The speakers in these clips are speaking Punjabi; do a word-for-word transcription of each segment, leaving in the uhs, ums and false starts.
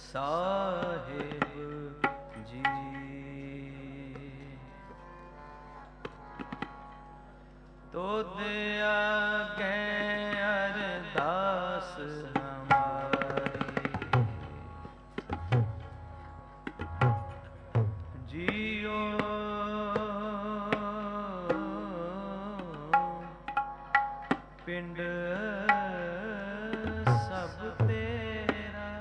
ਸਾਹਿਬ ਜੀ। ਤੋਦ ਆਗੇ ਅਰਦਾਸ ਹਮਾਰੀ, ਜੀਓ ਪਿੰਡ ਸਭ ਤੇਰਾ,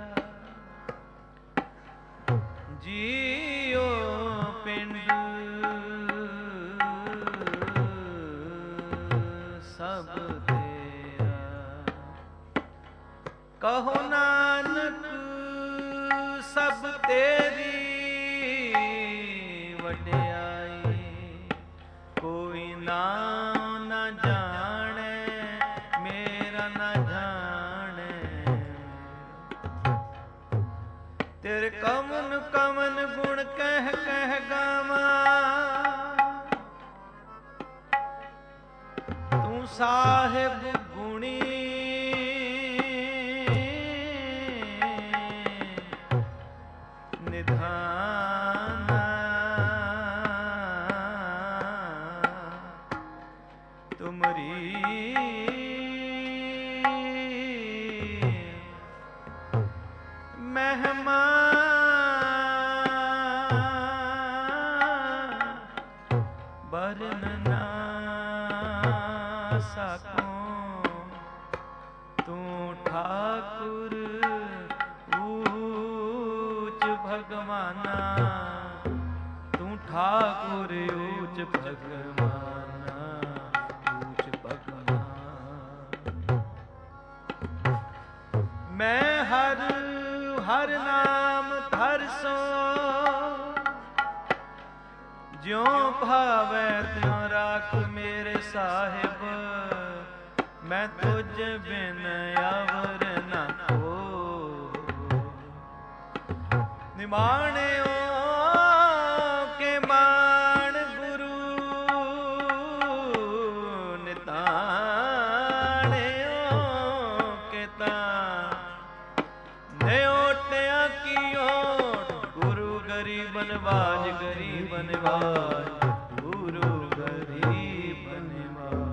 ਜੀਓ ਪਿੰਡ ਸਭ ਤੇਰਾ। ਕਹੋ ਨਾਨਕ ਸਭ ਤੇਰੀ ਵਡਿਆਈ, ਕੋਈ ਨਾਮ ਨਾ ਜਾਣੇ ਮੇਰਾ ਨਾ ਜਾਣੇ। ਤੇਰੇ ਕਮਨ ਕਮਨ ਗੁਣ ਕਹਿ ਕਹਿ ਗਾਵਾਂ, ਤੂੰ ਸਾਹਿਬ ਗੁਣੀ ਨਿਧਾਨਾ। ਤੁਮਰੀ ਮਹਿਮਾ ਬਰਨ ਨਾ ਸਕੂੰ, ਤੂੰ ਠਾਕੁਰ ਊਚ ਭਗਵਾਨਾ, ਤੂੰ ਠਾਕੁਰ ਊਚ ਭਗਵਾਨਾ, ਊਚ ਭਗਵਾਨ। ਮੈਂ ਹਰ ਹਰ ਨਾਮ ਧਰ ਸੋ, ਜਿਉ ਭਾਵੈ ਤਿਉ ਰਾਖ ਮੇਰੇ ਸਾਹਿਬ। ਮੈਂ ਤੁਝ ਬਿਨ ਅਵਰ ਨ ਕੋ, ਨਿਮਾਣਿਓ ਕੇ ਮਾਣ ਗੁਰੂ, ਨਿਤਾਣਿਓ ਕੇ ਤਾਂ ਨਿਓਟਿਆ ਕੀ ਓਟ। ਗੁਰੂ ਗਰੀਬਨ ਵਾਜ ਗਰੀਬਨ ਵਾਜ, ਗੁਰੂ ਗਰੀਬਨ ਵਾਜ।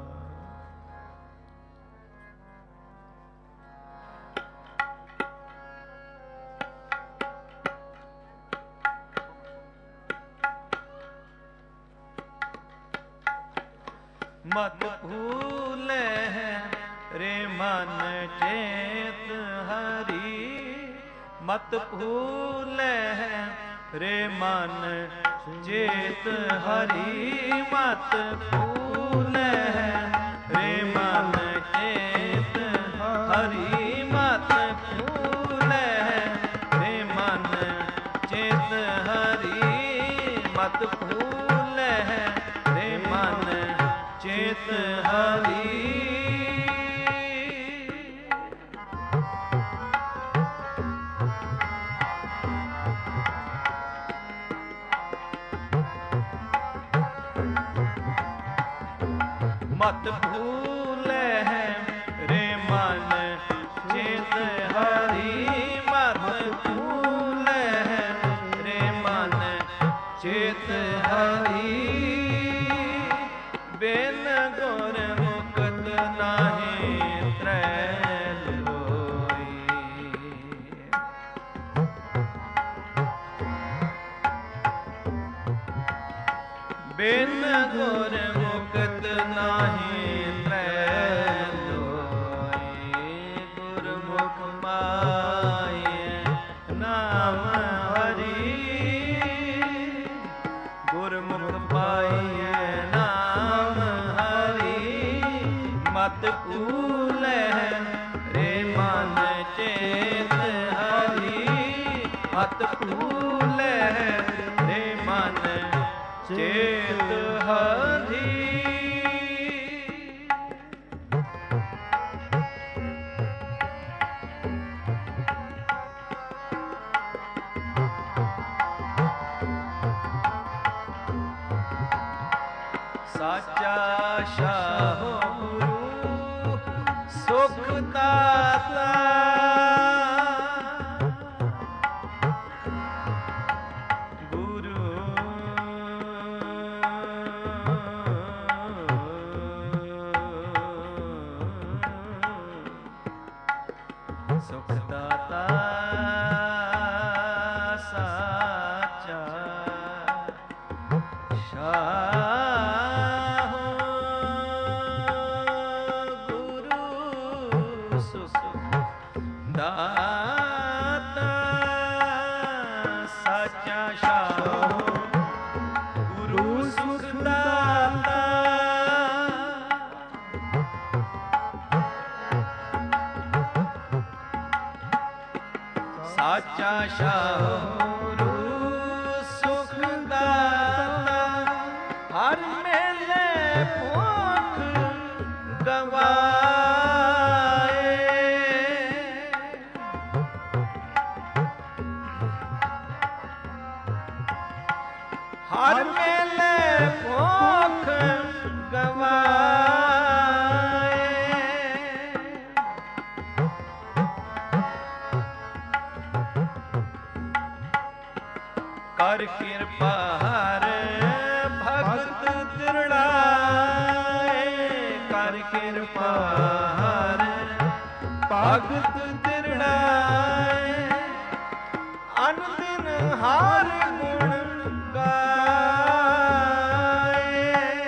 ਮਤ ਭੂਲੇ ਰੇ ਮਨ ਚੇਤ ਹਰੀ, ਮਤ ਭੂਲੇ ਰੇ ਮਨ ਚੇਤ ਹਰੀ, ਮਤ ਭੂਲੇ ਰੇ ਮਨ ਚੇਤ ਹਰੀ, ਮਤ ਭੂਲੇ ਰੇ ਮਨ ਚੇਤ ਹਰੀ, ਮਤ ਭੂਲੇ ਰੇ ਮਨ ਚੇਤ ਹਰੀ। ਮਤ ਭੂਲੇ ਰੇ ਮਨ ਚੇਤ ਹਰੀ, ਮਤ ਭੂਲੇ ਰੇ ਮਨ ਚੇਤ ਹਰੀ। ਬਿਨ ਗੁਰ ਮੁਕਤ ਨਾਹੀ ਤ੍ਰੈ ਲੋਈ, ਬਿਨ ਗੁਰ ਮੁਕਤ ਨਾਹੀ ਤ੍ਰੈ ਲੋਈ। ਗੁਰਮੁਖ ਮਾਇ ਨਾਮ ਹਰੀ, ਗੁਰਮੁਖ ਪਾਈਐ ਨਾਮ ਹਰੀ। ਮਤ ਭੂਲੇ ਰੇ ਮਨ ਚੇਤ ਹਰੀ, ਮਤ ਭੂਲੇ ਰੇ ਮਨ ਚੇਤ ਹਰੀ। ਸਾਚਾ ਸ਼ਾਹੋ ਗੁਰੂ ਸੁਖ ਦਾਤਾ, ਸੁਖ ਦਾਤਾ ਸਾਚਾ ਸ਼ਾਹ ਗੁਰੂ ਸੁਖ ਦਾਤਾ ਸਾਚਾ ਸ਼ਾਹ ਗੁਰੂ ਸੁਖ ਦਾਤਾ ਸਾਚਾ ਸ਼ਾਹ ਗੁਰੂ ਸੁਖ ਦਾਤਾ ਹਰ ਮੇਲੇ ਭੁੱਖ ਗਵਾਏ ਹਰ ਮੇਲੇ ਭੁੱਖ ਗਵਾਏ ਕਰ ਕਿਰਪਾ ਹਰ ਭਗਤ ਤਿਰੜਾਏ ਕਰ ਕਿਰਪਾ ਹਰ ਭਗਤ ਤਿਰੜਾਏ ਅਨ ਦਿਨ ਹਰ ਗੁਣ ਗਾਏ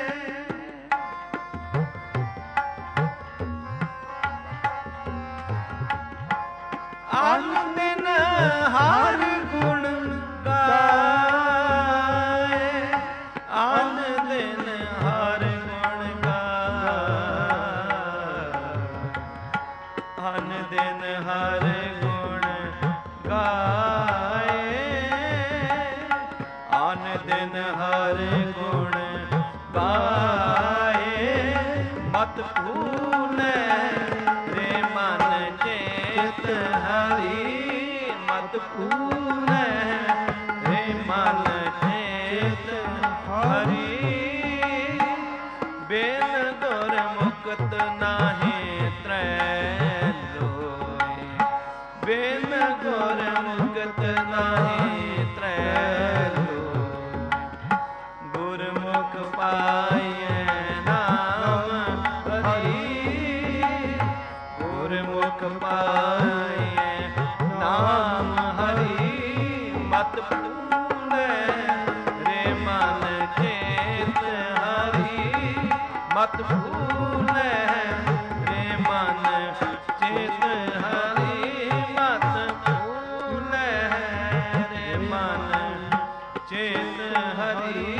ਅਨ ਦਿਨ ਹਰ ਗੁਣ ਗਾਏ ਅਨ ਦਿਨ ਹਰ ਗੁਣ ਗਾਏ ਅਨ ਦਿਨ ਹਰ ਗੁਣ ਗਾਏ ਅਨ ਦਿਨ ਹਰ ਗੁਣ ਗਾਏ ਮਤ ਭੂਲੈ ਰੇ ਮਨ ਚੇਤ ਹਰੀ ਮਤ ਭੂਲੈ ਰੇ ਮਨ ਚੇਤ ਹਰੀ ਬਿਨ ਗੁਰ ਮੁਕਤ ਨਾਹੀ ਤ੍ਰੈ ਲੋਏ ਬਿਨ ਗੁਰ ਮੁਕਤ ਨਾਹੀ ਤ੍ਰੈ ਲੋਏ ਗੁਰਮੁਖ ਪਾਈਐ ਨਾਮ ਹਰੀ ਗੁਰਮੁਖ ਪਾਈਐ ਨਾਮ ਹਰੀ ਮਤ ਭੂਲੈ ਰੇ ਮਨ ਚੇਤ ਹਰੀ ਮਤ ਭੂਲੈ ਰੇ ਮਨ ਚੇਤ ਹਰੀ ਮਤ ਭੂਲੈ ਰੇ ਮਨ ਚੇਤ ਹਰੀ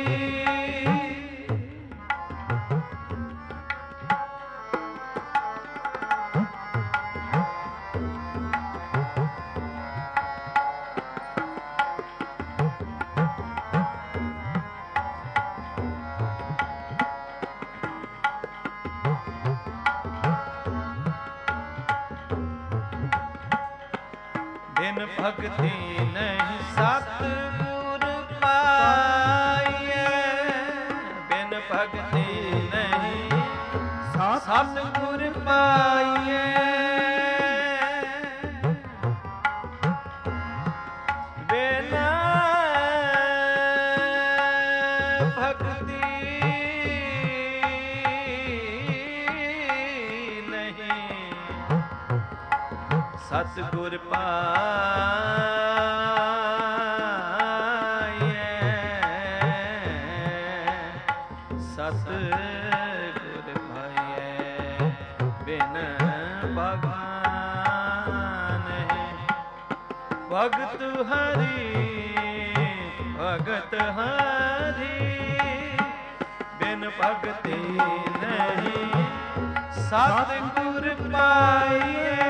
ਬਿਨ ਭਗਤੀ ਨਹੀਂ ਸਤ ਗੁਰ ਪਾਈਐ ਬਿਨ ਭਗਤੀ ਨਹੀਂ ਸਤ ਗੁਰ ਪਾਈਐ ਬਿਨ ਭਗਤੀ ਨਹੀਂ ਸਤਿਗੁਰ ਪਾਈਐ ਸਤਿਗੁਰ ਪਾਈਐ ਬਿਨ ਭਗਵਾਨ ਨਹੀਂ ਭਗਤ ਹਰੀ ਭਗਤ ਹਰੀ ਬਿਨ ਭਗਤੀ ਨਹੀਂ ਸਤਿਗੁਰ ਪਾਈਐ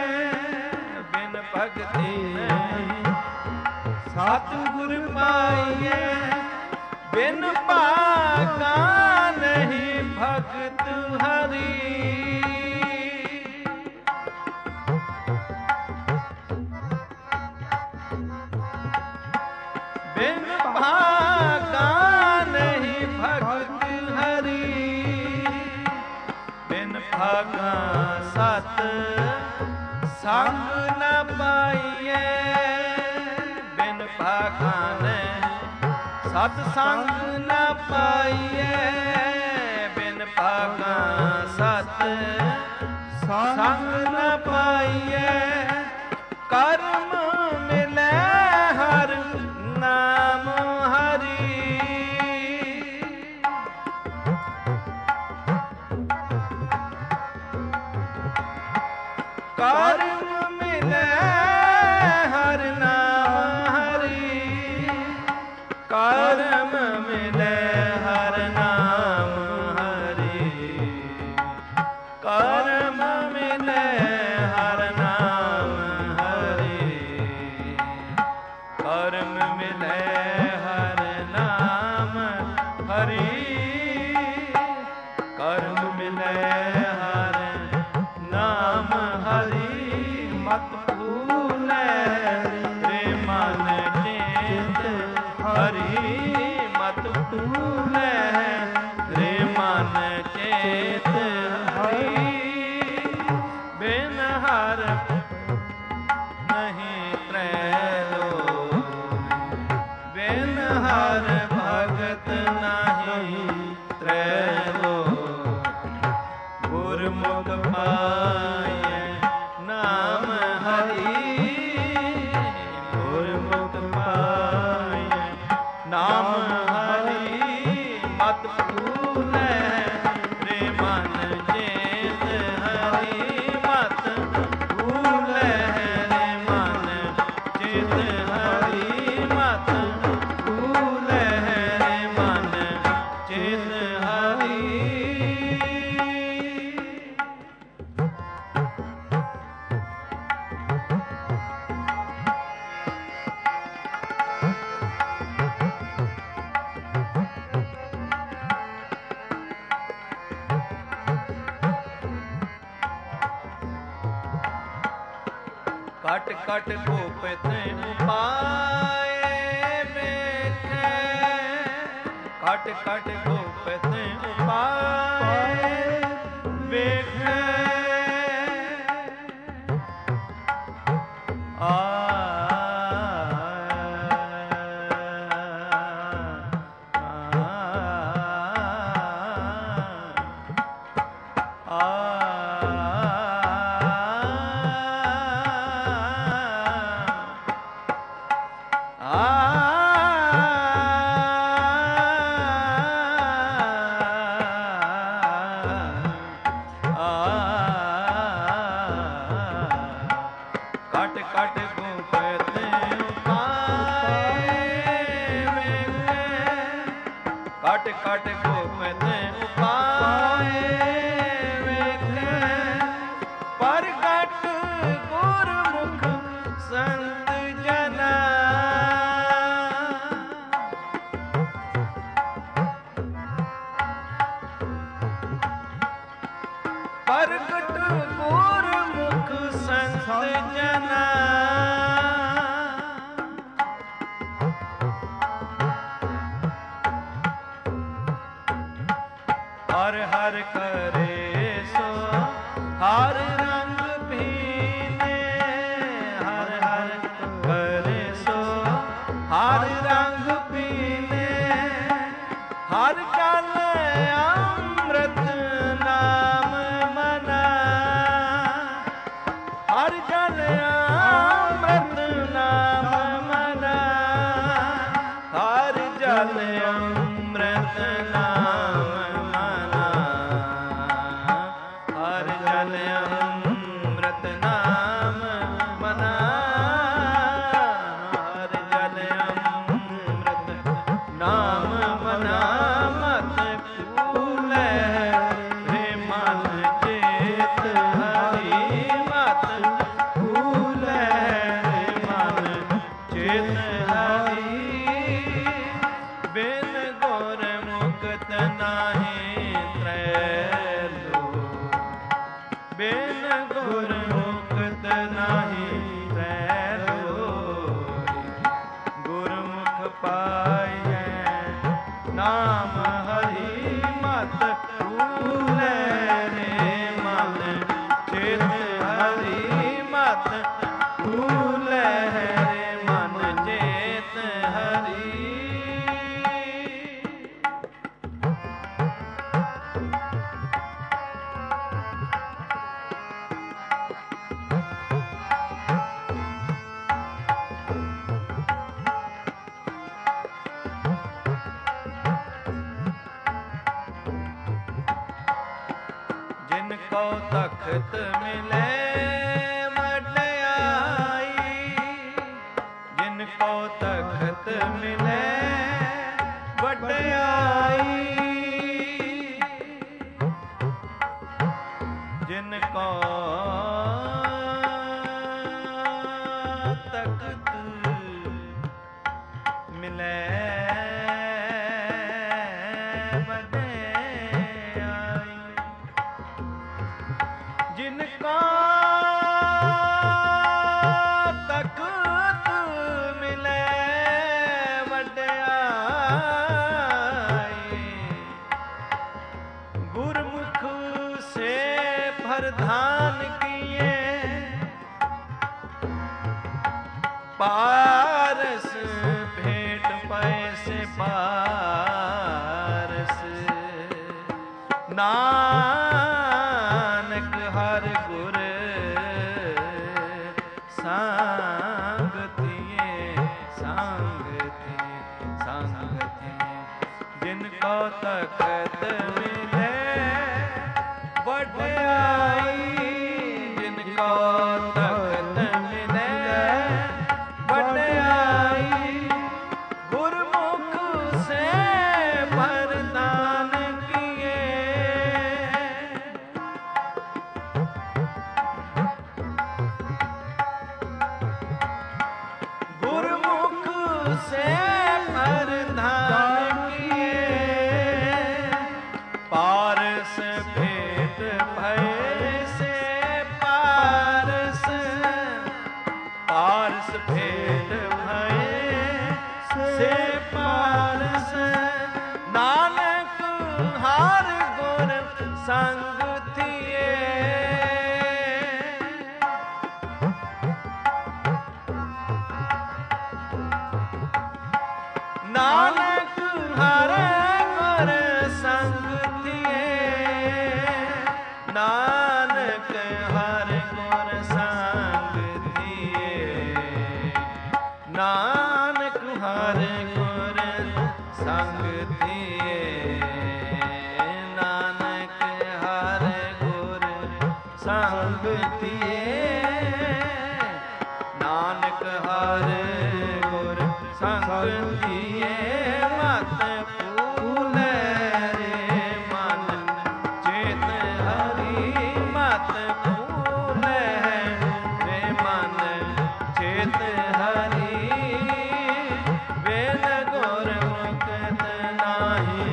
ਭਗਤੀ ਨਹੀਂ ਸਤਿਗੁਰ ਪਾਈਐ ਬਿਨ ਭਾਗਾ ਨਹੀਂ ਭਗਤ ਹਰੀ ਬਿਨ ਭਾਗਾ ਨਹੀਂ ਭਗਤ ਹਰੀ ਬਿਨ ਭਾਗਾ ਸਤ ਸੰਗ ਨ ਪਾਈਐ ਬਿਨ ਭਾਗਾ ਨੇ ਸਤ ਸੰਗ ਨ ਪਾਈਐ ਬਿਨ ਭਾਗਾ ਸਤ ਸੰਗ ਨ ਪਾਈਐ ਕਰਮ ਮਿਲੈ ਹਰ ਨਾਮ ਹਰੀ, ਕਰਮ ਮਿਲੈ ਹਰ ਨਾਮ ਹਰੀ, ਕਰਮ ਮਿਲੈ ਹਰ ਨਾਮ ਹਰੀ, ਕਰਮ ਮਿਲੈ ਹਰ ਨਾਮ ਹਰੀ, ਕਰਮ ਮਿਲੈ ਹਰ ਨਾਮ ਹਰੀ, ਮਤ ਭੂਲੈ ਰੇ ਮਨ ਚੇਤ ਹਰੀ, ਮਤ ਭੂਲੈ ਰੇ ਮਨ ਚੇਤ ਹਰੀ, ਬਿਨ ਹਰ ਨਹੀਂ ਤ੍ਰੈ ਲੋਕ, ਬਿਨ ਹਰ ਭਗਤ ਨਹੀਂ ਤ੍ਰੈ ਲੋਕ, ਗੁਰਮੁਖ ਪਾਇਐ ਨਾਮ ਹਰੀ, ਗੁਰਮੁਖ ਪਾਇਐ ਨਾਮ ਹਰੀ, ਮਤ ਭੂਲੈ ਰੇ ਮਨ ਚੇਤ ਹਰੀ, ਮਤ ਭੂਲੈ ਰੇ ਮਨ ਚੇਤ ਹਰੀ, ਮਤ ਭੂਲੈ ਰੇ ਮਨ ਚੇਤ ਹਰੀ। ਕਟ ਕਟ ਗੋਪਿਤ ਉਪਾਏ ਵੇਖੈ, ਕਟ ਕਟ ਗੋਪਿਤ ਉਪਾਏ ਵੇਖੈ, ਆ ਕਟ ਕਟ ਗੋਪਿਤ ਉਪਾਏ ਵੇਖੈ, ਕਟ ਕਟ ਗੋਪਿਤ ਉਪਾਏ ਵੇਖੈ, ਪ੍ਰਗਟ ਗੁਰਮੁਖ ਸੰਤ ਜਨਾ, ਪ੍ਰਗਟ ਗੁਰਮੁਖ ਸੰਤ ਜਨਾ, ਹਰ ਹਰ ਕਰੇ ਸੋ ਹਰ ਰੰਗ ਭੀਨੇ, ਹਰ ਹਰ ਕਰੇ ਸੋ ਹਰ ਰੰਗ ਭੀਨੇ, ਹਰ ਜਲ ਅੰਮ੍ਰਿਤ ਨਾਮ ਮਨਾ, ਹਰ ਜਲ ਅੰਮ੍ਰਿਤ ਨਾਮ ਮਨਾ, ਹਰ ਜਲ ਅੰਮ੍ਰਿਤ ਨਾਮ ਮਨਾ, ਹਰ ਜਲ ਅੰਮ੍ਰਿਤ ਨਾਮ ਮਨਾ, ਹਰ ਜਲ ਅੰਮ੍ਰਿਤ ਨਾਮ ਮਨਾ, ਮਤ ਭੂਲੈ ਰੇ ਮਨ ਚੇਤ ਹਰੀ, ਮਤ ਭੂਲੈ ਰੇ ਮਨ ਚੇਤ ਹਰੀ, ਬਿਨ ਗੁਰ ਮੁਕਤ ਨਾਹੀ ਤ੍ਰੈ ਲੋਕ, ਬਿਨ ਗੁਰ ਮੁਕਤ ਨਾਹੀ ਤ੍ਰੈ ਲੋਕ, ਗੁਰਮੁਖ ਪਾਇਐ ਨਾਮ ਹਰੀ, ਮਤ ਭੂਲੈ ਰੇ ਮਨ ਚੇਤ ਹਰੀ, ਮਤ ਭੂਲੈ ਰੇ ਮਨ ਚੇਤ ਹਰੀ। ਤਖਤ ਮਿਲੇ ਵਡਿਆਈ, ਜਿਨ ਕੋ ਤਖਤ ਮਿਲੇ ਵਡਿਆਈ, ਜਿਨ ਕੋ ਤਖਤ ਮਿਲੇ धान किए पारस भेंट पैसे पारस, नानक हर गुर संग थिए संग थिए संग थिए, जिनको तखत मिले वडਿਆਈ, जिनको तखत मिले वडਿਆई, गुरमुख से वरदान किए, गुरमुख से वरदान किए, पारस भेंट भैसे पारस, पारस भेंट भैसे पारस, नानक हर गुर संग थिए, नानक हर गुर संग थिए, नानक हर गुर संग थिए, नानक हर गुर संग थिए, नानक हर गुर संग थिए, नानक हर गुर संग थिए, मत भूलै रे मन चेत हरि, मत भूलै रे मन चेत हरि, वेद गुर मुक्त नाही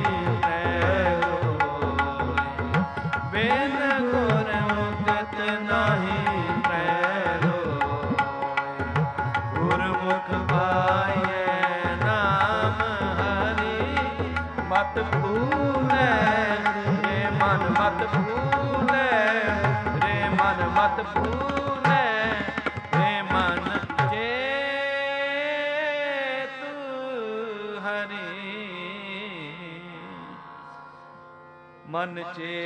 प्रगोय, वेद गुर मुक्त नाही प्रगोय, गुरमुख पाइयै नाम हरि, मत भूलै रे मन मत भूलै रे मन मत भूलै रे मन चेत हरि, मन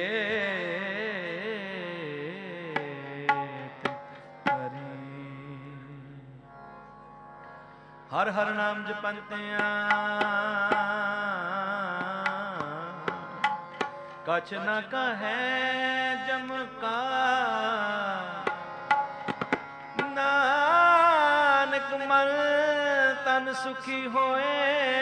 चेत हरि। हर हर नाम जपंतिया कछ न कहे जमका, नानक मन तन सुखी होए,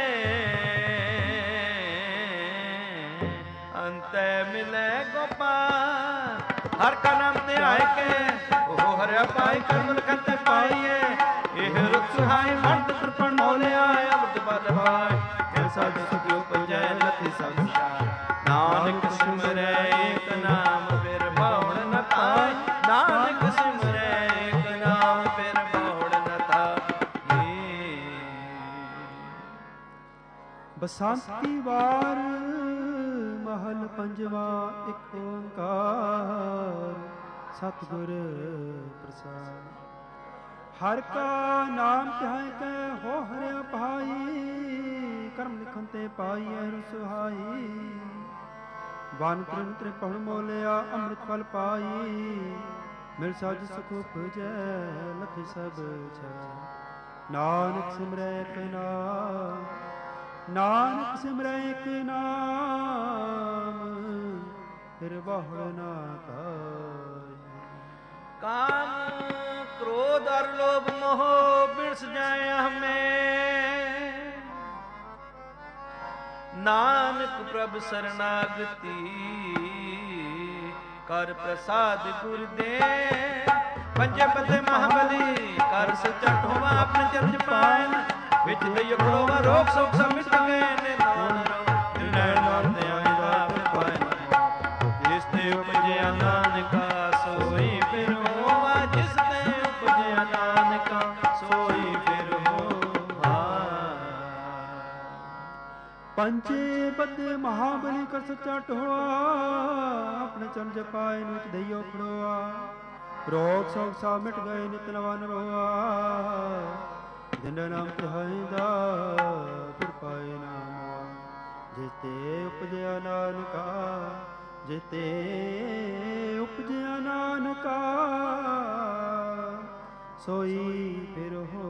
अंतै मिले गोपाल। हर का नाम ते आए के ओ हरिया पाई करमल खते पाइए, एह रुख सुहाई फट कृपण मोलिया, अमृत बल भाई कैसा सुख उपजै लथि सब सार, नानक सिमरै एक नाम फिर बावड़ न पाए, नानक सिमरै एक नाम फिर बावड़ न पाए। बसंती वार महल पंजवा एक ओंकार, सतगुर प्रसाद। हर का नाम ध्याय कै हो हरिया भाई, कर्म लिखन ते पाइए सुहाई, वन त्रिन त्रिपण मोलिया अमृत फल पाई, मिल सज सुख उपजै लथि सब छै, नानक सिमरै एक नाम, नानक सिमरै एक नाम फिर बाहुड़ ना का। काम क्रोध और लोभ मोह बिरस जाए हमें। नानक प्रभ शरणागति कर प्रसाद गुर दे। पंजे पते महाबली कर सचट होवा अपने चरण पाए। विच दइयो खड़ोवा रोग शोक सब मिट गए ने नाम नैन नाम ते आई बाप पाए। जिस ते उपजया नानका सोई फिर होवा। जिस ते उपजया नानका सोई फिर होवा। पंचे पते महाबली कर सचट होवा अपने चरण जपाए। विच दइयो खड़ोवा रोग शोक सब मिट गए नित नवा नरोआ। जिन नाम तिहाइंदा फिर पाए नाम। जिते उपजया नानका जिते उपजया नानका सोई फिर हो।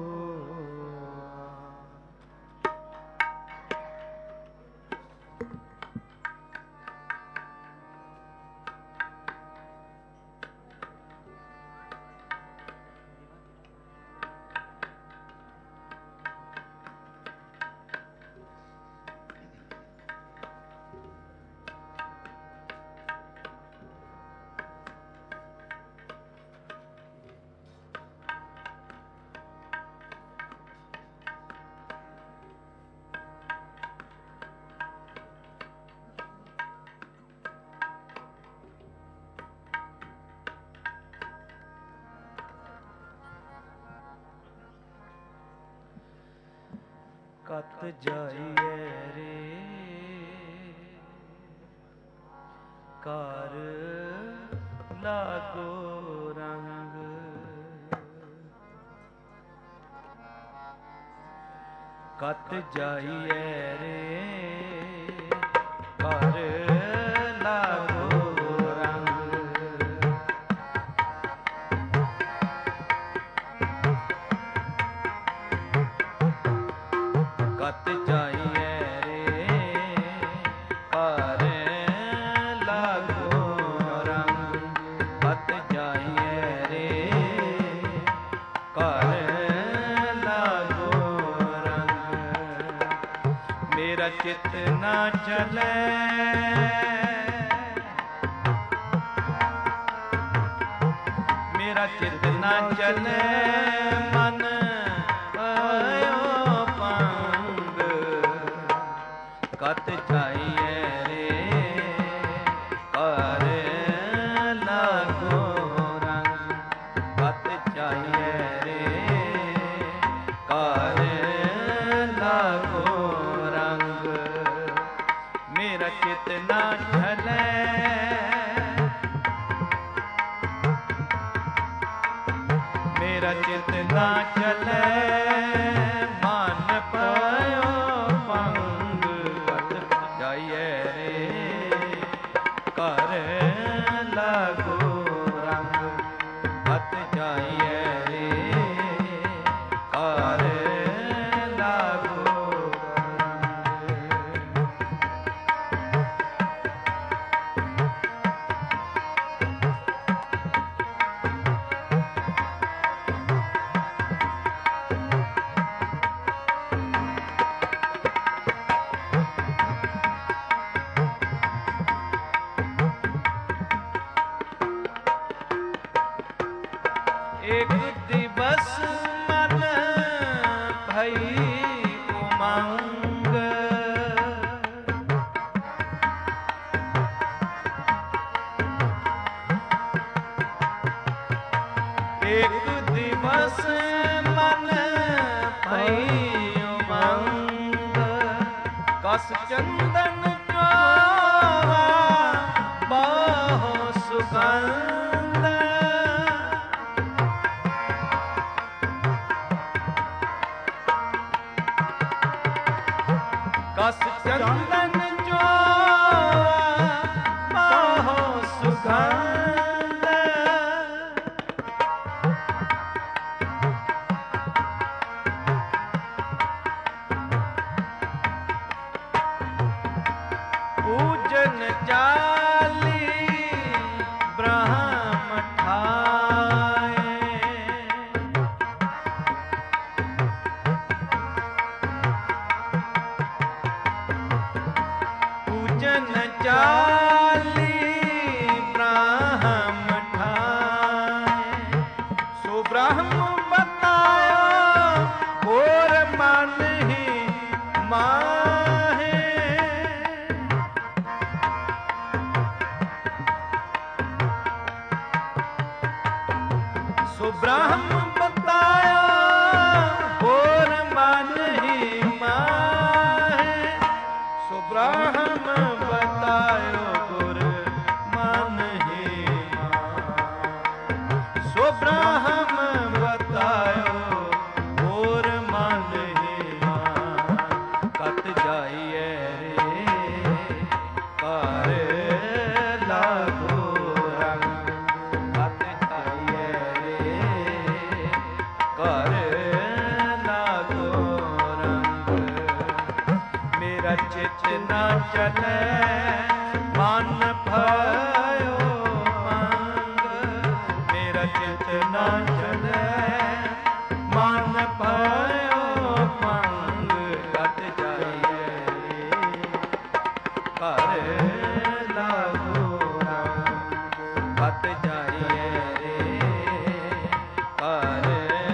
ਕਤ ਜਾਈਏ ਰੇ ਕਰ ਲਾਗੋ ਰੰਗ। ਕਤ ਜਾਈਏ ਰੇ ਕਰ ਲਾਗੋ ਰੰਗ। ਕਤ ਜਾਈਏ ਰੇ ਕਰ ਲਾਗੋ ਰੰਗ। ਕਤ ਜਾਈਏ ਰੇ ਕਰ ਲਾਗੋ ਰੰਗ। ਮੇਰਾ ਚਿੱਤ ਨਾ ਚਲੇ ਮੇਰਾ ਚਿੱਤ ਨਾ ਚਲੇ ਮਨ ਆਇਓ ਪੰਗ। ਕਤ ਜਾਈਏ ਰੇ ਕਰ ਲਾਗੋ ਰੰਗ। ਕਤ ਜਾਈਏ ਰੇ ਕਰ ਲਾਗੋ ਰੰਗ। ਮੇਰਾ ਚਿੱਤ ਨਾ ਚਲੇ ਮੇਰਾ ਚਿੱਤ ਨਾ ਚਲੇ ਮਨ ਪਾਇਓ ਪੰਗ। ਕਤ ਜਾਈਏ ਰੇ ਕਰ ਲਾਗੋ ਰੰਗ। ਕਤ ਜਾਈਏ ਰੇ ਕਰ ਲਾਗੋ ਰੰਗ। एक दिवस मन भई उमंग। एक दिवस मन भई उमंग। कस चंदन चोवा बाहो सुगंध। कस चंदन चोवा बाहो सुगंध। ब्रह्म बतायो और मन ही माहे। सो ब्रह्म बतायो और मन ही माहे। सो ब्रह्म बतायो गुर मन ही माहे। सो ब्रह्म बतायो और मन ही माहे। कत जाइए रे कर लागो रंग। कत जाइए रे कर लागो रंग। मेरा चित न चले मन भयो मंग। मेरा चित न चले मन भयो मंग। कत जाइए रे कर लागो रंग। कत जाइए रे कर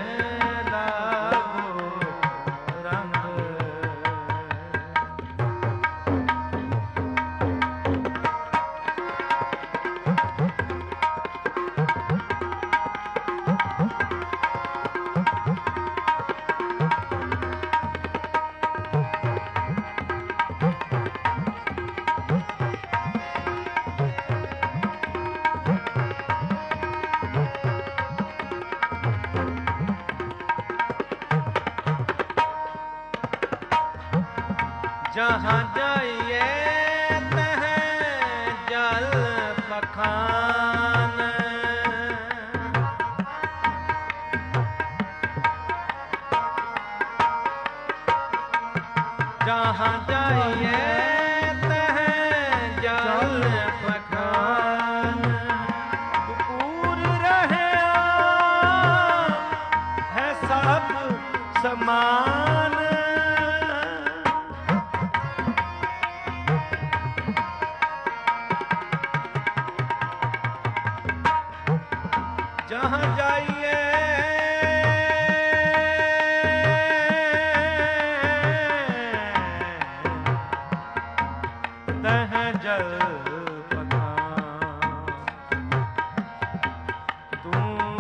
लागो रंग। जहाँ जाइए तह जल पखान। जहाँ जाइए तह जल पखान। पूर रहे है सब समान। जहाँ जाइए तह जल पखान। तू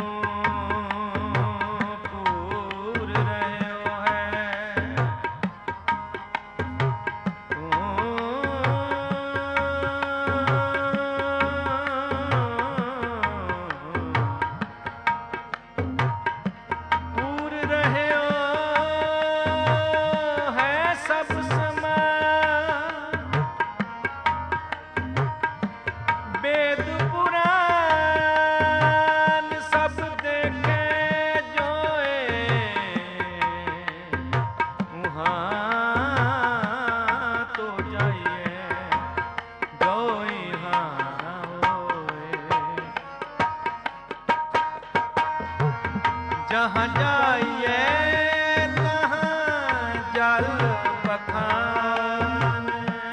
पूर रह्यो है। तू पूर रह्यो है सब समान। वेद पुराण सब देखे जोए। वहाँ तो जाइए जोई हाँ होए। जहाँ जाइए तहाँ जल पखान।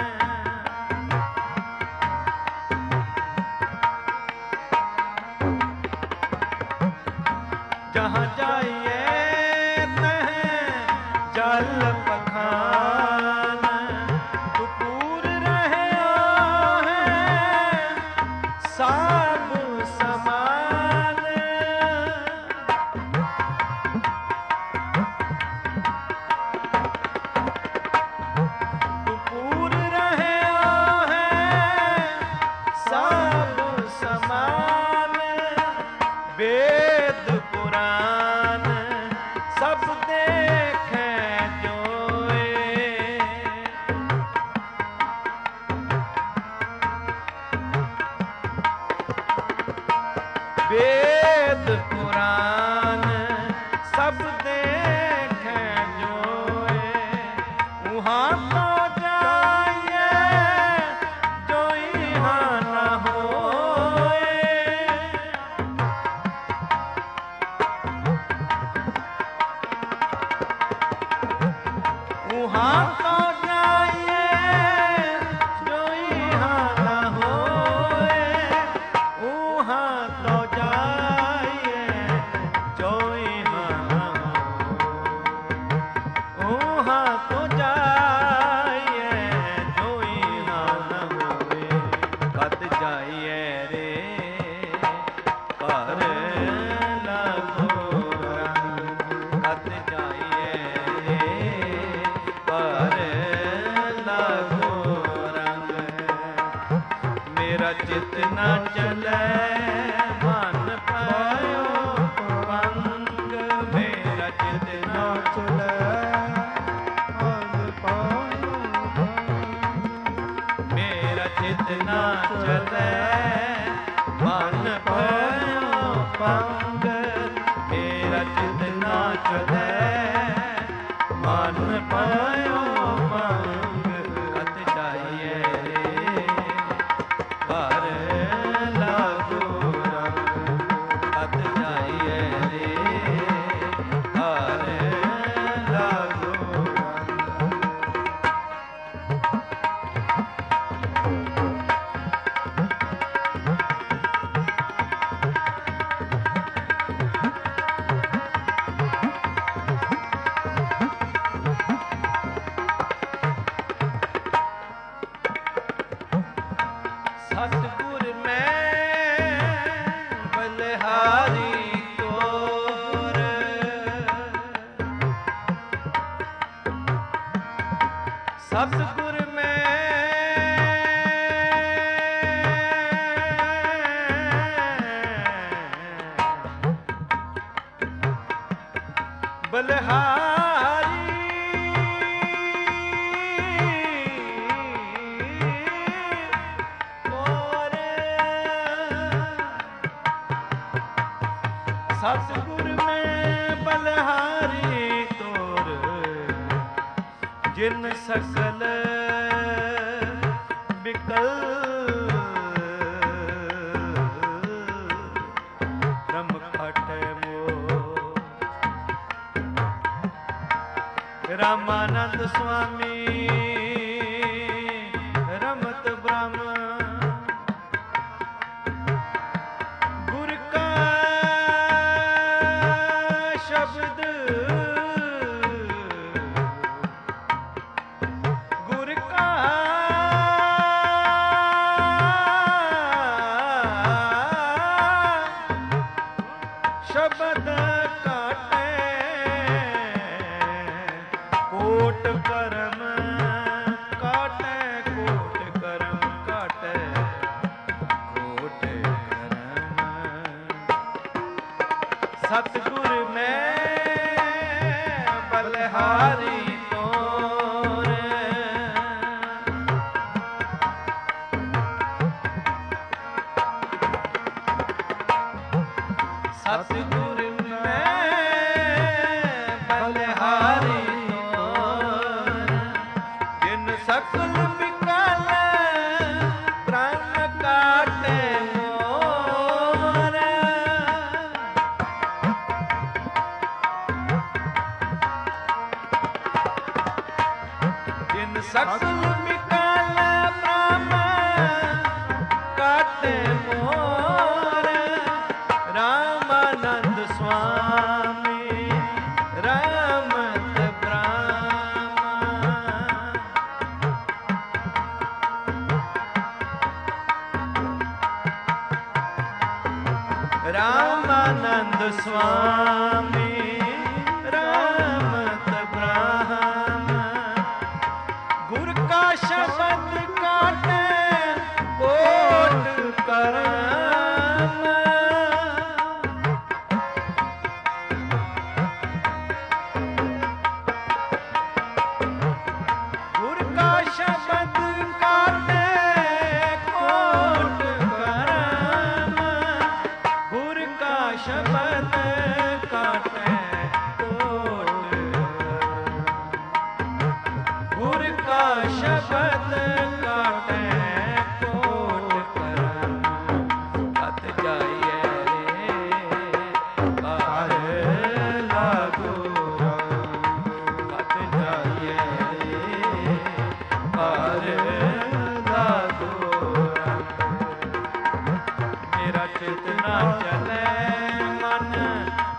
जहाँ जाइए तह जल पखान। तू पूर रहे है सब समान। तू पूर रहे है सब समान। वेद पुराण सब देखे जोए। वेद पुराण सब देखे जोए। वहाँ तो जाइए जोई हाँ न होए। वहाँ तो जाइए जोई हाँ न होए। वहाँ तो जाइए ਪੰਗ, ਮੇਰਾ ਚਿਤ ਨਾ ਚਲੈ ਮਨ ਪਾਇਓ ਪੰਗ। ਕਤ ਜਾਈਏ ਘਰ ਲਾਗੋ ਰੰਗ, ਕਤ ਜਾਈਏ ਘਰ ਲਾਗੋ ਸਤਿਗੁਰ ਮੈਂ ਬਲਿਹਾਰੀ ਤੋਰ, ਸਤਿਗੁਰ ਮੈਂ ਬਲਿਹਾਰੀ ਸਤਿਗੁਰ ਮੈਂ ਬਲਿਹਾਰੀ ਤੋਰ, ਜਿਨ ਸਕਲ ਬਿਕਲ ਰਮ ਖਟੈ ਮੋ। ਰਾਮਾਨੰਦ ਸੁਆਮੀ ਰਮਤ ਬ੍ਰਹਮ, ਗੁਰ ਕਾ ਸ਼ਬਦ ਗੁਰ ਕਾ ਸ਼ਬਦ ਕਾਟੈ ਕੋਟ ਕਰਮ, ਕਾਟੈ ਕੋਟ ਕਰਮ, ਕਾਟੈ ਕੋਟ ਕਰਮ। ਸਤਿਗੁਰ ਮੈਂ ਬਲਿਹਾਰੀ ਤੋਰ, ਸਤਿਗੁਰ ਮੈਂ ਬਲਿਹਾਰੀ ਤੋਰ, ਜਿਨ ਸਕਲ ਬਿਕਲ ਪ੍ਰਾਨ ਕਾਟੇ ਮੋਰ। ਜਿਨ ਸਕਲ ਬਿਕਲ ਪ੍ਰਾਨ ਕਾਟੇ ਮੋਰ। ਰਾਮਾਨੰਦ ਸੁਆਮੀ ਰਮਤ ਬ੍ਰਹਮ, ਰਾਮਾਨੰਦ ਸੁਆਮੀ ਰਮਤ ਬ੍ਰਹਮ। ਗੁਰ ਕਾ ਸ਼ਬਦ ਕਾਟੈ ਕੋਟ ਕਰਮ, ਗੁਰ ਕਾ ਸ਼ਬਦ ਕਾਟੈ ਕੋਟ ਕਰਮ, ਗੁਰ ਕਾ ਸ਼ਬਦ ਕਾਟੈ ਕੋਟ, ਗੁਰ ਕਾ ਸ਼ਬਦ ਕਾਟੈ ਕੋਟ ਕਰਮ। ਕਤ ਜਾਈਏ ਘਰ ਲਾਗੋ ਰੰਗ, ਕਤ ਜਾਈਏ ਘਰ ਲਾਗੋ ਰੰਗ। ਮੇਰਾ ਚਿਤ ਨਾ ਚਲੈ ਮਨ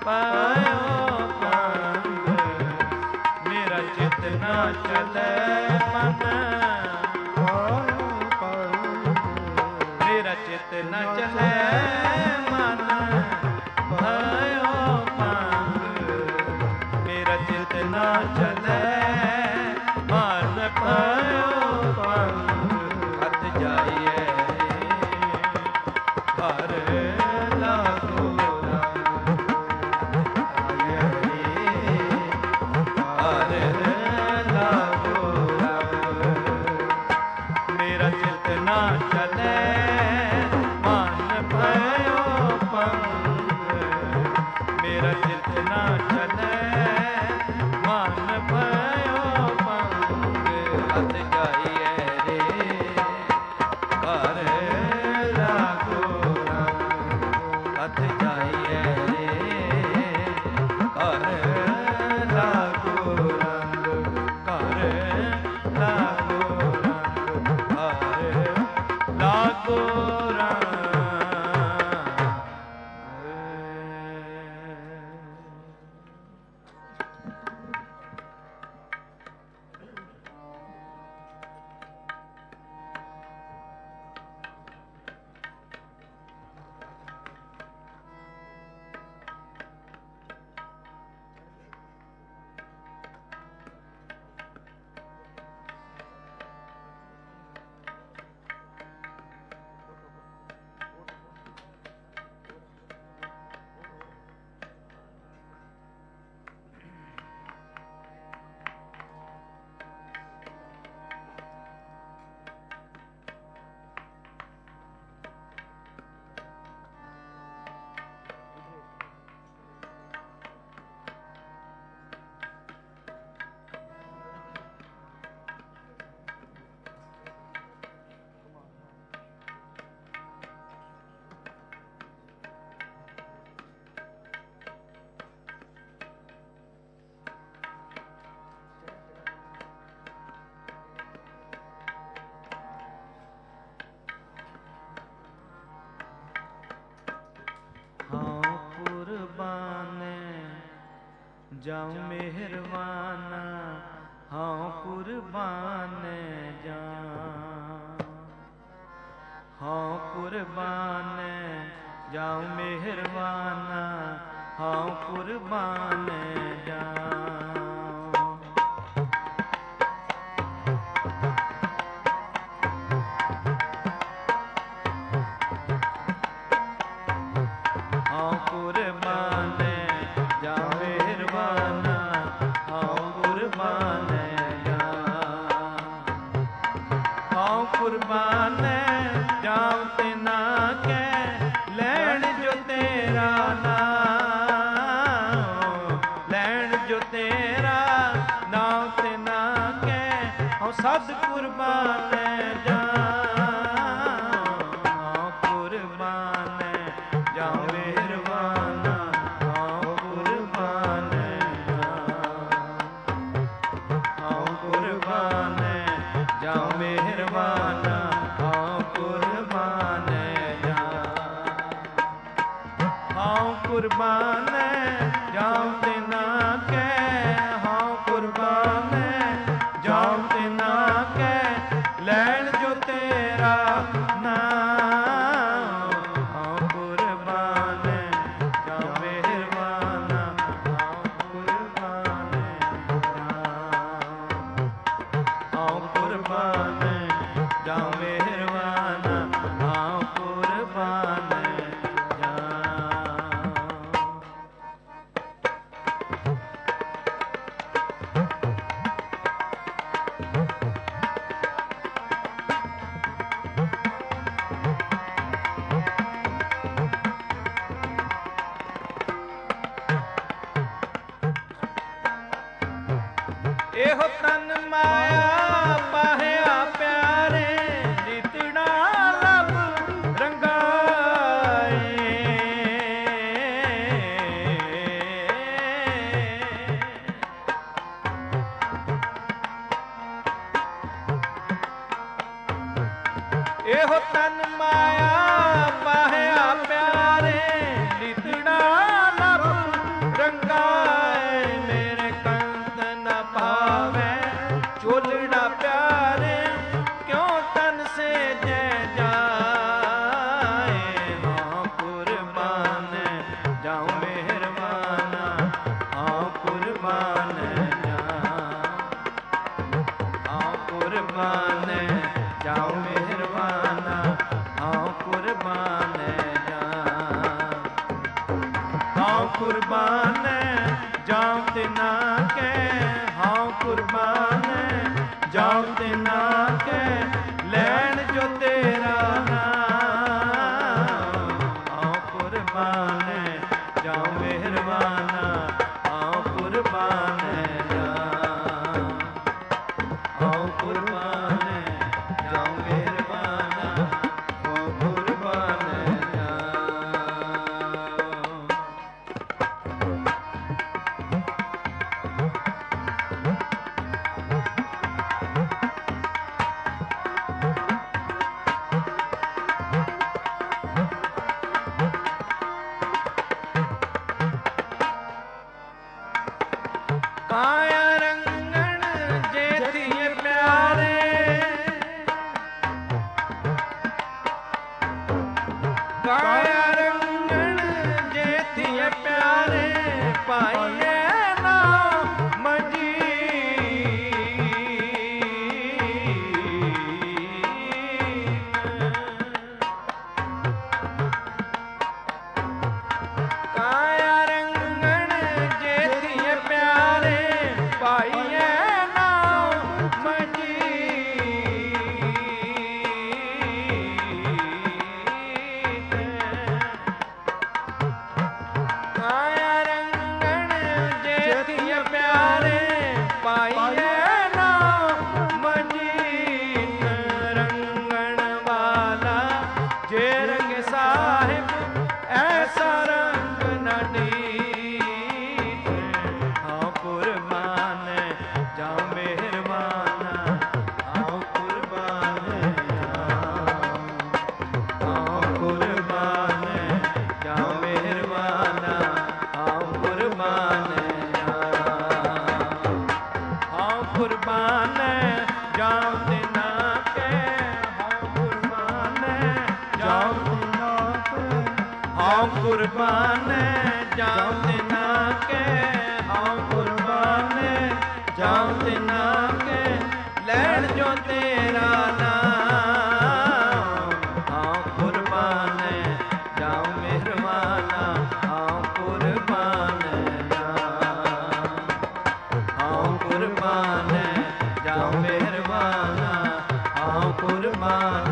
जाऊं मेहरबाना हाँ कुर्बान जा हाँ कुर्बान जाऊं मेहरबाना हाँ कुर्बान जा सद कुर्बान जा कुर्बान जाऊं मेहरबाना हाँ कुर्बान जा हाँ कुर्बान जाऊं मेहरबाना हाँ कुर्बान जा हाँ कुर्बान जाऊं तेना के हाँ कुर्बान जाऊं तेना के लैण जो तेरा नाम हाँ कुर्बान जाऊं मेहरबाना हाँ कुर्बान हाँ कुर्बान जाऊं मेहरबाना हाँ कुर्बान जा एहो तन माया पाहिया प्यारे जितना लब रंगाए एहो तन माया पाहिया प्यारे जितना लब रंगाए मेरे चोलड़ा प्यारे क्यों तन से जय जाए हाँ कुर्बान जाऊं मेहरबाना हाँ कुर्बान जा हाँ कुर्बान जाऊं मेहरबाना हाँ कुर्बान जा हाँ कुर्बान जाऊं तेना के हाँ कुर्बान जाऊं तेना के लैण जो तेरा नाम हाँ कुर्बान जाऊं मेहरबाना हाँ कुर्बान जा हाँ कुर्बान जाऊं मेहरबाना हाँ कुर्बान जा कुर्बान जाऊं तिना के हाँ कुर्बान जाऊं तिना के हाँ कुर्बान जाऊं तिना के हाँ कुर्बान जाऊं तिना के लैण जो तेरा नाम हाँ कुर्बान जाऊं मेहरबाना हाँ कुर्बान हाँ कुर्बान जाऊं मेहरबाना हाँ कुर्बान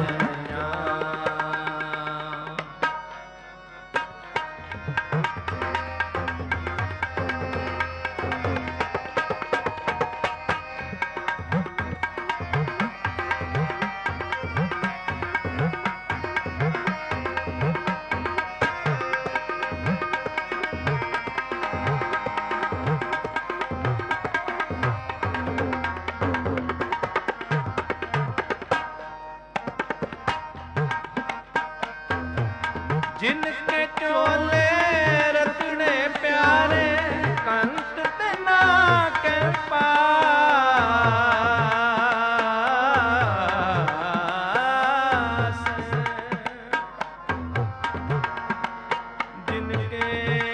जिनके चोले रतने प्यारे कंत तना के पास जिनके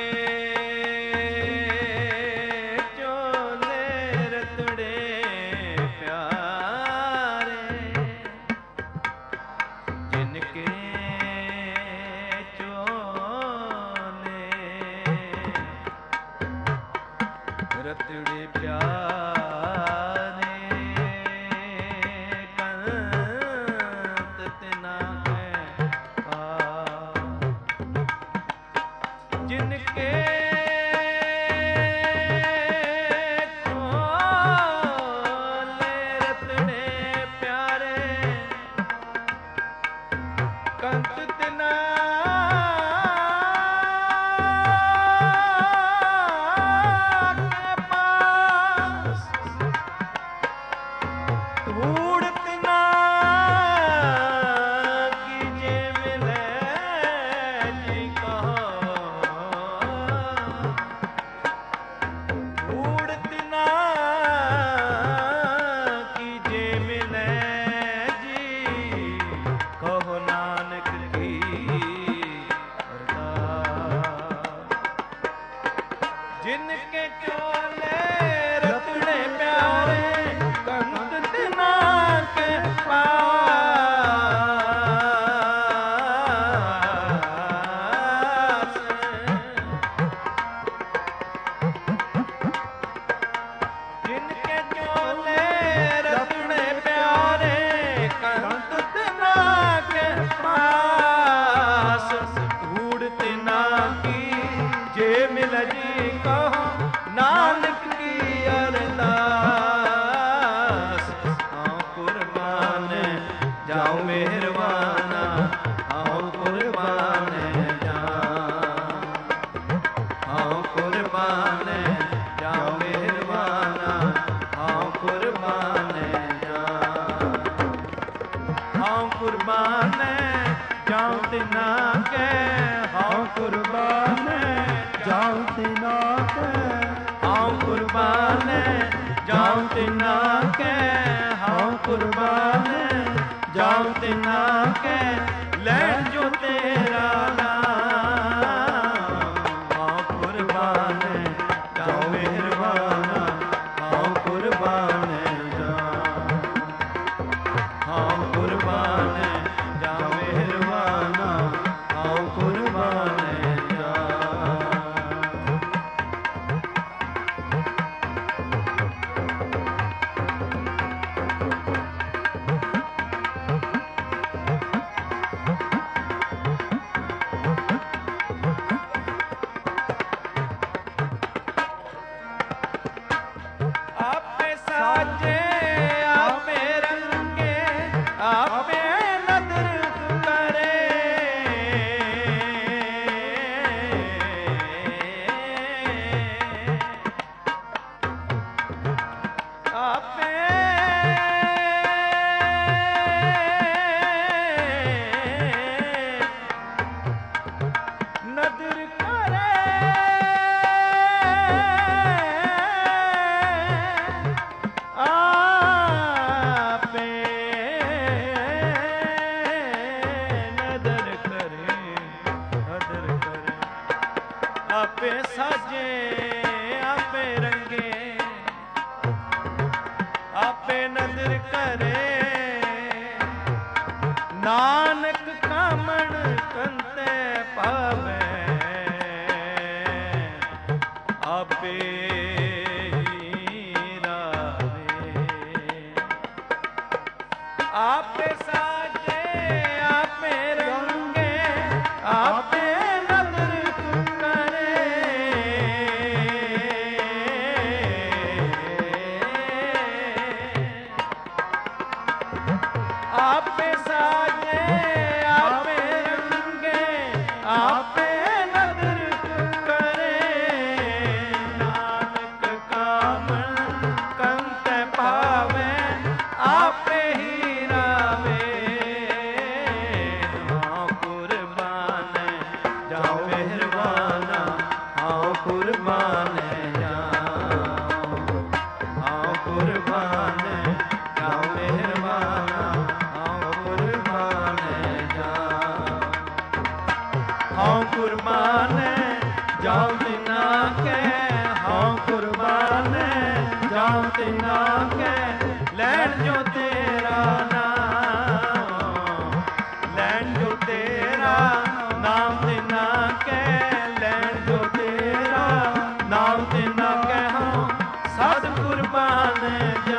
चोले रतने प्यारे जिनके रतड़े प्यारे कंत तना के पास जिनके चोले रतड़े प्यारे कंत तना जिनके चोले रतने प्यारे कंत तना के पास जिनके चोले रतने प्यारे कंत तना के पास धूड़ तना की जे मिल जी नानक की अरदास हाँ कुर्बान जाऊं मेहरबाना हाँ कुर्बान हाँ कुर्बान जाऊं मेहरबाना हाँ कुर्बान हाँ कुर्बान जाऊं तिना के हाँ कुर्बान जाऊं तिना के हाँ कुर्बान जाऊं तिना के हाँ कुर्बान जाऊं तिना के लैण जो तेरा नाम हाँ कुर्बान जाऊं मेहरबाना हाँ कुर्बान हाँ कुर्बान जाऊं मेहरबाना हाँ कुर्बान ਆਪੇ ਸਾਜੇ ਆਪੇ ਰੰਗੇ ਆਪੇ ਨਦਰ ਕਰੇ ਨਾਨਕ ਕਾਮਣ ਕੰਤੇ ਪਾਵੇ ਆਪੇ ਹੀ ਰਾਵੇ ਆਪੇ ਸਾਜੇ ਆਪੇ ਰੰਗੇ ਆਪੇ ਆਪੇ ਸਾਜੇ ਆਪੇ ਰੰਗੇ ਆਪੇ ਨਦਰ ਕਰੇ ਨਾਨਕ ਕਾਮਣ ਕੰਤੈ ਪਾਵੇ ਆਪੇ ਹੀ ਰਾਵੇ ਹਾਂ ਕੁਰਬਾਨ ਜਾਓ ਮਿਹਰਬਾਨਾ ਹਾਂ ਕੁਰਬਾਨ ਜਾਓ ਹਾਂ ਕੁਰਬਾਨ ਜਾਓ ਮਿਹਰਬਾਨਾ ਹਾਂ ਕੁਰਬਾਨ ਜਾਉ ਤਿਨਾ ਕੈ ਹਾਂ ਕੁਰਬਾਨ ਜਾਉ ਤਿਨਾ ਕੈ ਲੈਣ ਜੋ ਤੇਰਾ ਨਾਮ ਲੈਣ ਜੋ ਤੇਰਾ ਨਾਮ ਤਿਨਾ ਕੈ ਲੈਣ ਜੋ ਤੇਰਾ ਨਾਮ ਤਿਨਾ ਕੈ ਹਾਂ ਸਤ ਕੁਰਬਾਨ ਜਾ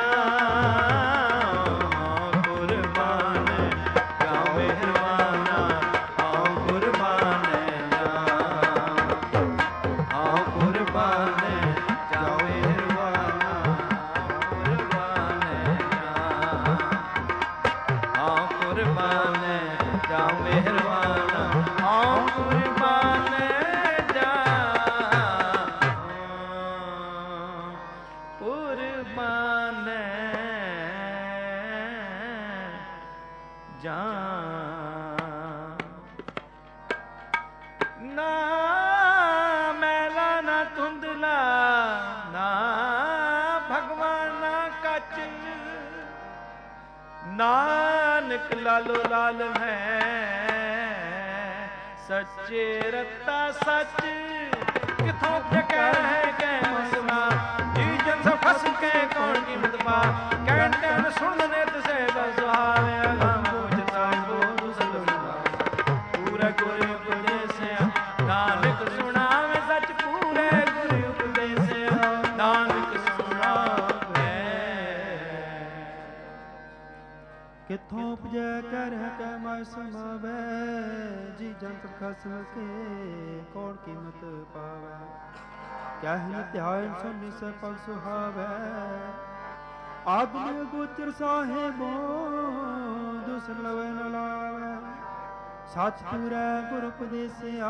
ਨਾ ਮੈਲਾ ਨਾ ਧੁੰਦਲਾ ਨਾ ਭਗਵਾਨਾ ਕੱਚ ਨਾਨਕ ਲਾਲੋ ਲਾਲ ਹੈ ਸੱਚੇ ਰਤਾ ਸੱਚ ਕਿਥੋਂ ਟਕੈ ਹੈ ਕੈ ਮਸਨਾ ਜੀ ਜਨ ਸਭ ਫਸ ਕੇ ਕੌਣ ਕੀਮਤ ਪਾ ਕਹਿਣ ਕਹਿਣ ਸੁਣ ਨੇ ਤਸੇ ਦਾ ਸੁਹਾਵੇ ਅਗਮ ਬੋਝ ਸਾਹਿਬੋ ਦੁਸਲ ਪੂਰਾ ਗੁਰ ਉਪਦੇਸਿਆ ਨਾਨਕ ਸੁਣਾਵੇ ਸੱਚ ਪੂਰੇ ਗੁਰ ਉਪਦੇਸਿਆ ਨਾਨਕ ਸੁਣਾਵੇ ਕਿਥੋਂ ਉਪਜੈ ਕਰ ਕੈ ਮੈਂ ਸਮਾਵੈ ਜੀ ਜੰਤ ਖਸਮ ਕੇ ਕੌਣ ਕੀਮਤ ਪਾਵੈ ਕਹਿ ਧਿਆਨ ਸੁਨ ਸੇ ਪਗ ਸੁਹਾਵੈ ਆਗਮ ਗੋਚਰ ਸਾਹਿਬੋ ਦੁਸਰ ਲਵੈ ਨ ਲਾਵੈ ਸਚ ਪੂਰੈ ਗੁਰ ਉਪਦੇਸਿਆ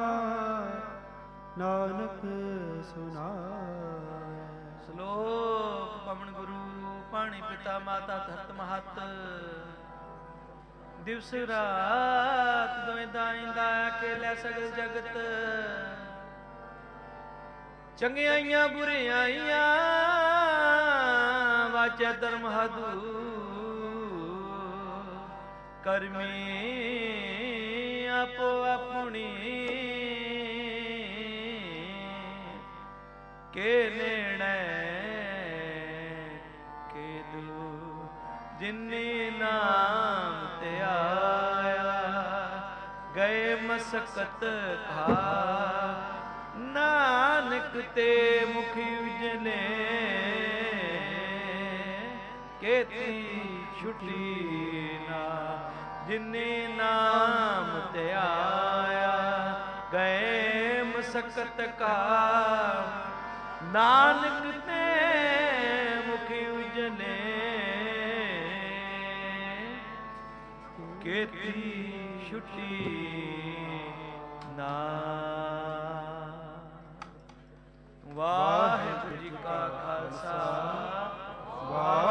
ਨਾਨਕ ਸੁਨਾਵੈ ਸ਼ਲੋਕ ਪਵਨ ਗੁਰੂ ਪਾਣੀ ਪਿਤਾ ਮਾਤਾ ਧਰਤ ਮਹਤ ਦਿਵਸ ਰਾਤ ਦੋਇ ਦਾਇਂਦਾ ਕੇ ਲੈ ਸਗਲ ਜਗਤ ਚੰਗਿਆਈਆਂ ਬੁਰਿਆਈਆਂ ਵਾਚੈ ਧਰਮ ਹਦੂ ਕਰਮੀ ਆਪੋ ਆਪਣੀ ਕੇ ਨੇੜੈ ਕੇ ਦੂ ਜਿਨੀ ਨਾਮ ਤੇ ਆਇਆ ਗਏ ਮਸਕਤ ਖਾ ਨਾਨਕ ਤੇ ਮੁਖੀ ਉਜਲੇ ਕੇਤੀ ਛੁਟੀ ਨਾ ਜਿਨੇ ਨਾਮ ਤੇ ਆਇਆ ਗਏ ਮਸਕਤ ਕਾ ਨਾਨਕ ਤੇ ਮੁਖੀ ਉਜਲੇ ਕੇਤੀ ਛੁਟੀ ਨਾ। ਵਾਹਿਗੁਰੂ ਜੀ ਕਾ ਖਾਲਸਾ ਵਾਹਿਗੁਰੂ